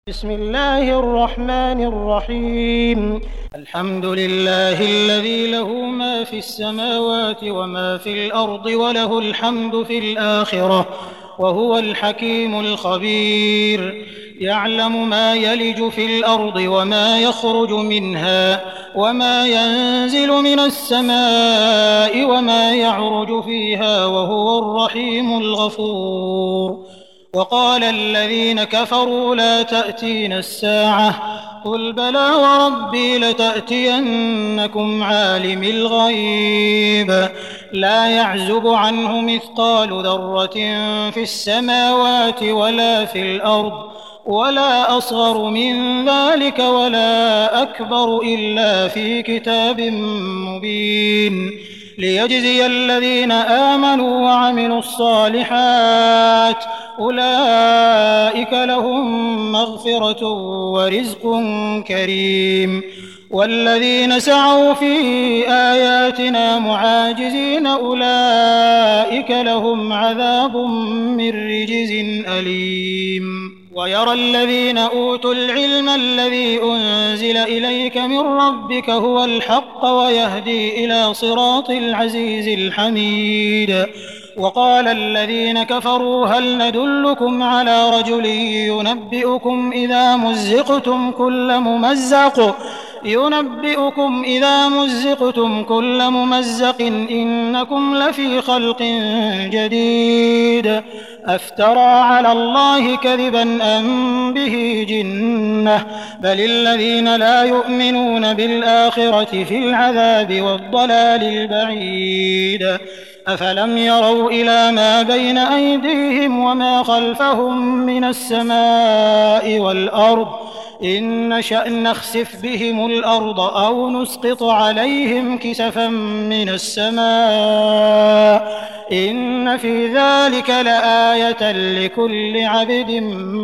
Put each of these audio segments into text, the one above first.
بسم الله الرحمن الرحيم. الحمد لله الذي له ما في السماوات وما في الأرض وله الحمد في الآخرة وهو الحكيم الخبير. يعلم ما يلج في الأرض وما يخرج منها وما ينزل من السماء وما يعرج فيها وهو الرحيم الغفور. وقال الذين كفروا لا تأتينا الساعة قل بلى وربي لتأتينكم عالم الغيب لا يعزب عنه مثقال ذرة في السماوات ولا في الأرض ولا أصغر من ذلك ولا أكبر إلا في كتاب مبين ليجزي الذين آمنوا وعملوا الصالحات أولئك لهم مغفرة ورزق كريم. والذين سعوا في آياتنا معاجزين أولئك لهم عذاب من رجز أليم. ويرى الذين أوتوا العلم الذي أنزل إليك من ربك هو الحق ويهدي إلى صراط العزيز الحميد. وقال الذين كفروا هل ندلكم على رجل ينبئكم إذا مزقتم كل ممزق إنكم لفي خلق جديد أفترى على الله كذبا أم به جنة بل الذين لا يؤمنون بالآخرة في العذاب والضلال البعيد. أفلم يروا إلى ما بين أيديهم وما خلفهم من السماء والأرض إن نشأ نخسف بهم الأرض أو نسقط عليهم كسفا من السماء إن في ذلك لآية لكل عبد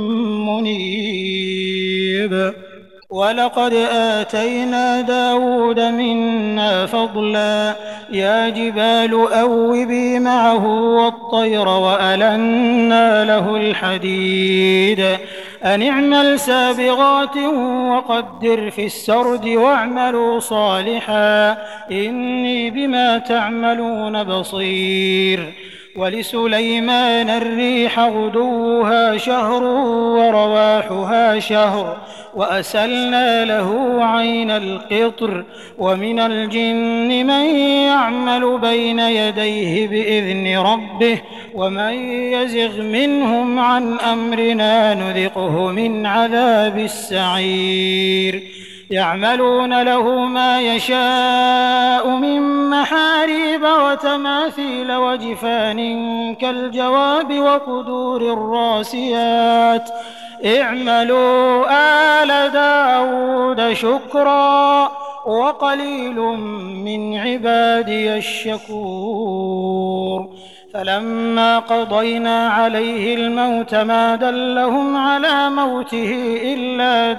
منيب. ولقد آتينا داود منا فضلا يا جبال أوبي معه والطير وألنا له الحديد أن اعمل سابغات وقدر في السرد واعملوا صالحا إني بما تعملون بصير. ولسليمان الريح غدوها شهر ورواحها شهر وأسلنا له عين القطر ومن الجن من يعمل بين يديه بإذن ربه ومن يزغ منهم عن أمرنا نذقه من عذاب السعير. يعملون له ما يشاء من محاريب وتماثيل وجفان كالجواب وقدور الراسيات اعملوا آل داود شكرا وقليل من عبادي الشكور. فلما قضينا عليه الموت ما دلهم على موته إلا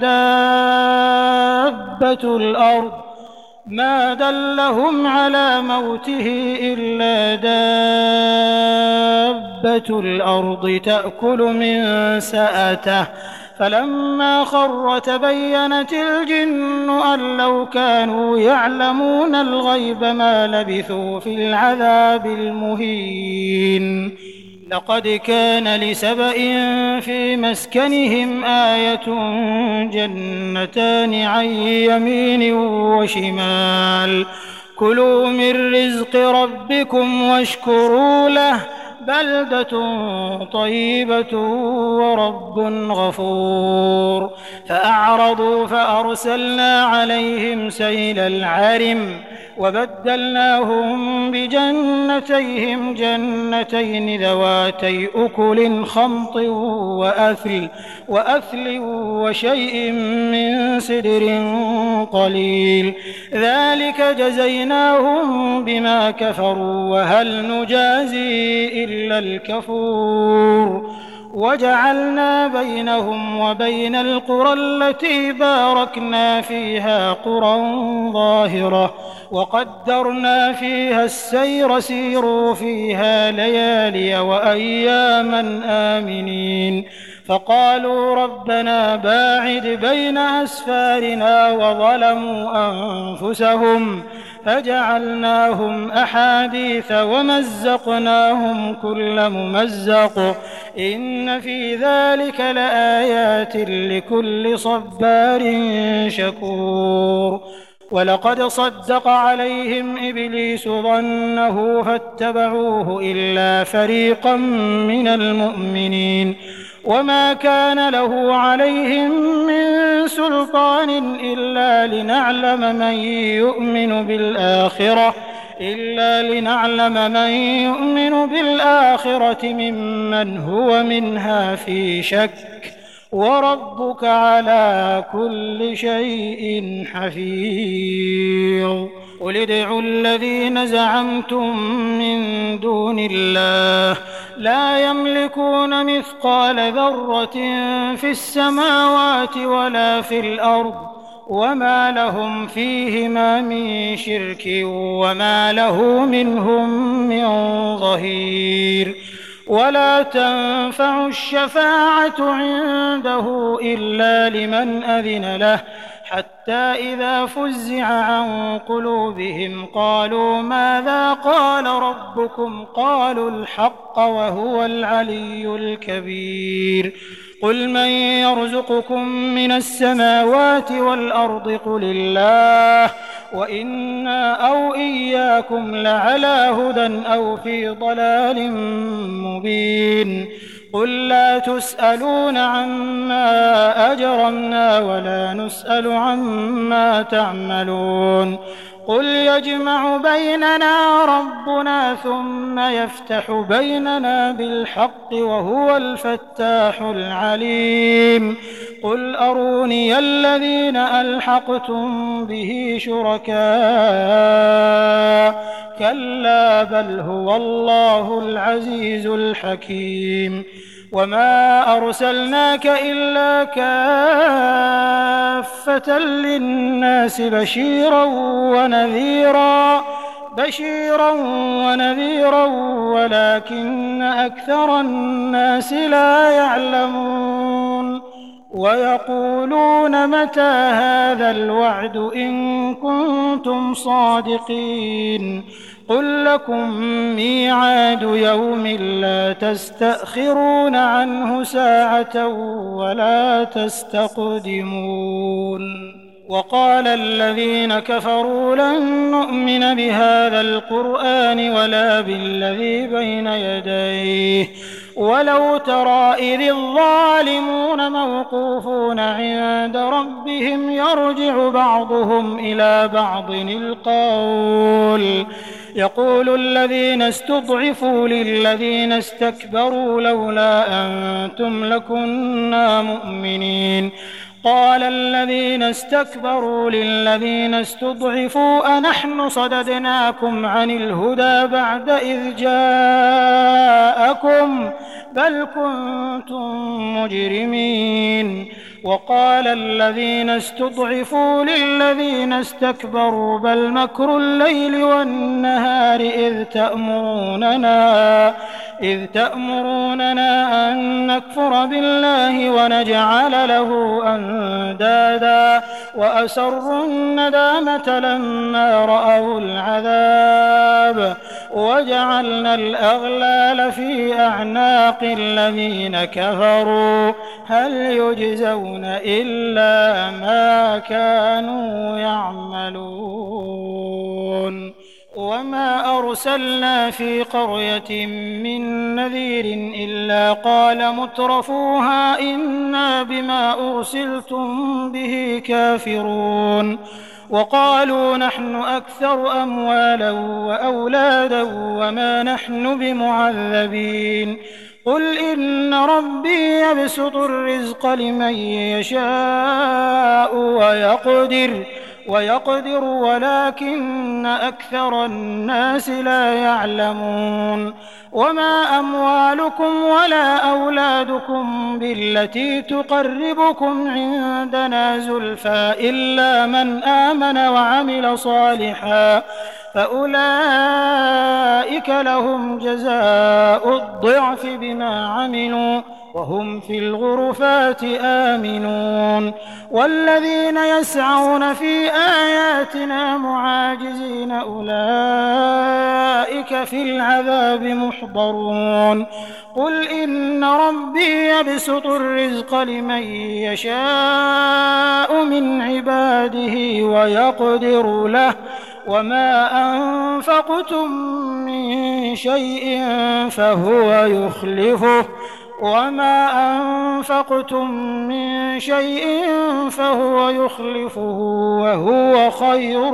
دابة الأرض تأكل من سأته فلما خر تبينت الجن أن لو كانوا يعلمون الغيب ما لبثوا في العذاب المهين. لقد كان لسبإ في مسكنهم آية جنتان عن يمين وشمال كلوا من رزق ربكم واشكروا له بلدة طيبة ورب غفور. فأعرضوا فأرسلنا عليهم سيل العرم وبدلناهم بجنتيهم جنتين ذواتي أكل خمط وأثل وشيء من سدر قليل ذلك جزيناهم بما كفروا وهل نجازي إلا الكفور. وجعلنا بينهم وبين القرى التي باركنا فيها قرى ظاهرة وقدرنا فيها السير سيروا فيها ليالي وأياما آمنين فقالوا ربنا باعد بين أسفارنا وظلموا أنفسهم فجعلناهم أحاديث ومزقناهم كل ممزق إن في ذلك لآيات لكل صبار شكور ولقد صدق عليهم إبليس ظنه فاتبعوه إلا فريقا من المؤمنين وما كان له عليهم من سلطان إلا لنعلم من يؤمن بالآخرة ممن هو منها في شك وربك على كل شيء حفيظ قل ادعوا الذين زعمتم من دون الله لا يملكون مثقال ذرة في السماوات ولا في الأرض وما لهم فيهما من شرك وما له منهم من ظهير ولا تنفع الشفاعة عنده إلا لمن أذن له حتى إذا فزع عن قلوبهم قالوا ماذا قال ربكم قالوا الحق وهو العلي الكبير قل من يرزقكم من السماوات والأرض قل الله وإنا أو إياكم لعلى هدى أو في ضلال مبين قل لا تسألون عما أجرمنا ولا نسأل عما تعملون قل يجمع بيننا ربنا ثم يفتح بيننا بالحق وهو الفتاح العليم قل أروني الذين ألحقتم به شركاء كلا بل هو الله العزيز الحكيم وما أرسلناك إلا كافة للناس بشيرا ونذيرا ولكن أكثر الناس لا يعلمون ويقولون متى هذا الوعد إن كنتم صادقين قل لكم ميعاد يوم لا تستأخرون عنه ساعة ولا تستقدمون وقال الذين كفروا لن نؤمن بهذا القرآن ولا بالذي بين يديه ولو ترى إذ الظالمون موقوفون عند ربهم يرجع بعضهم إلى بعض القول يقول الذين استضعفوا للذين استكبروا لولا أنتم لكنا مؤمنين قال الذين استكبروا للذين استضعفوا أنحن صددناكم عن الهدى بعد إذ جاءكم بل كنتم مجرمين وقال الذين استضعفوا للذين استكبروا بل مكر الليل والنهار إذ تأمروننا أن نكفر بالله ونجعل له أندادا وأسروا الندامة لما رأوا العذاب وجعلنا الأغلال في أعناق الذين كفروا هل يجزون إلا ما كانوا يعملون وما أرسلنا في قرية من نذير إلا قال مترفوها إنا بما أرسلتم به كافرون وقالوا نحن أكثر أموالا وأولادا وما نحن بمعذبين قل إن ربي يبسط الرزق لمن يشاء ويقدر ولكن أكثر الناس لا يعلمون وما أموالكم ولا أولادكم بالتي تقربكم عندنا زلفى إلا من آمن وعمل صالحا فأولئك لهم جزاء الضعف بما عملوا وهم في الغرفات آمنون والذين يسعون في آياتنا معاجزين أولئك في العذاب محضرون قل إن ربي يبسط الرزق لمن يشاء من عباده ويقدر له وما أنفقتم من شيء فهو يخلفه وهو خير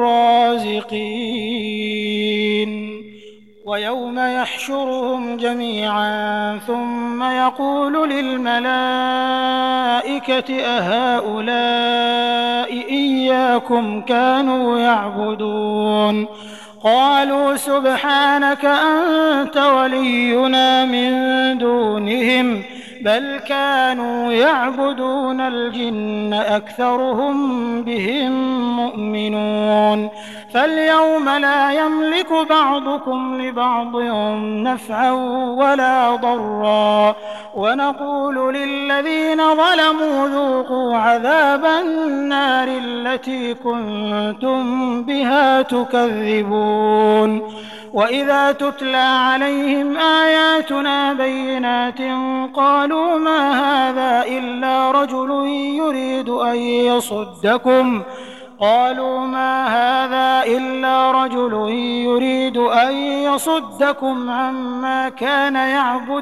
الرازقين ويوم يحشرهم جميعا ثم يقول للملائكة أهؤلاء إياكم كانوا يعبدون قالوا سبحانك أنت ولينا من دونهم بل كانوا يعبدون الجن أكثرهم بهم مؤمنون فاليوم لا يملك بعضكم لبعض نفعا ولا ضرا ونقول للذين ظلموا ذوقوا عذاب النار التي كنتم بها تكذبون وإذا تتلى عليهم آياتنا بينات قالوا ما هذا إلا رجل يريد أن يصدكم عما كان يعبد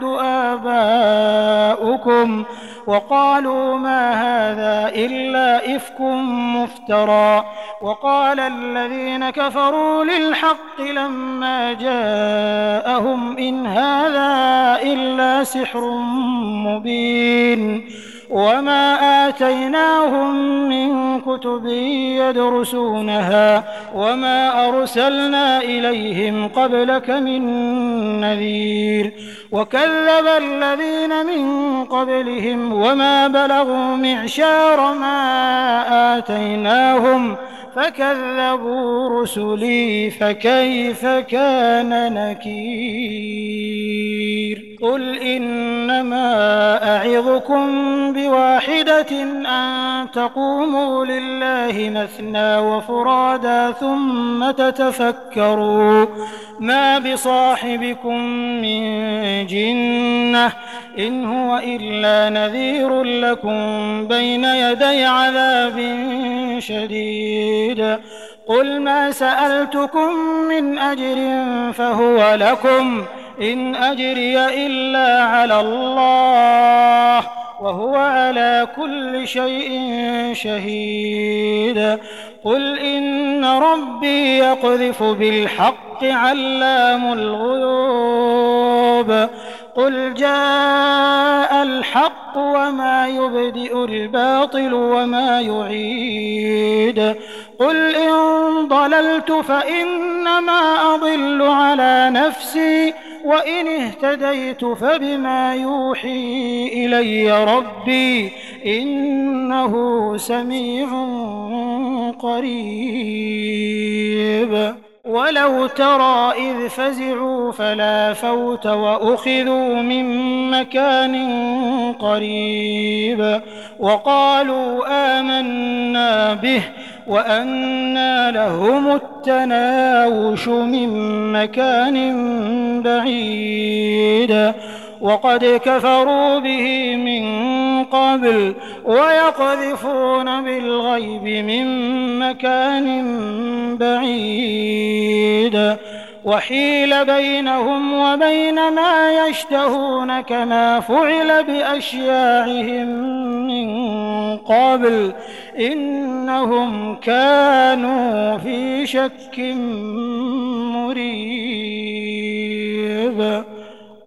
آباؤكم وقالوا ما هذا إلا إفك مفترى وقال الذين كفروا للحق لما جاءهم إن هذا إلا سحر مبين وما آتيناهم من كتب يدرسونها وما أرسلنا إليهم قبلك من نذير وكذب الذين من قبلهم وما بلغوا معشار ما آتيناهم فكذبوا رسلي فكيف كان نكير قل إنما أعظكم بواحدة أن تقوموا لله مثنى وفرادا ثم تتفكروا ما بصاحبكم من جنة إن هو إلا نذير لكم بين يدي عذاب شديد قل ما سألتكم من أجر فهو لكم إن أجري إلا على الله وهو على كل شيء شهيد قل إن ربي يقذف بالحق علام الغيوب قل جاء الحق وما يبدئ الباطل وما يعيد قل إن ضللت فإنما أضل على نفسي وإن اهتديت فبما يوحي إلي ربي إنه سميع قريب ولو ترى إذ فزعوا فلا فوت وأخذوا من مكان قريب وقالوا آمنا به وأنى لهم التناوش من مكان بعيد وقد كفروا به من قبل ويقذفون بالغيب من مكان بعيد وحيل بينهم وبين ما يشتهون كما فعل بأشياعهم من قبل إنهم كانوا في شك مريب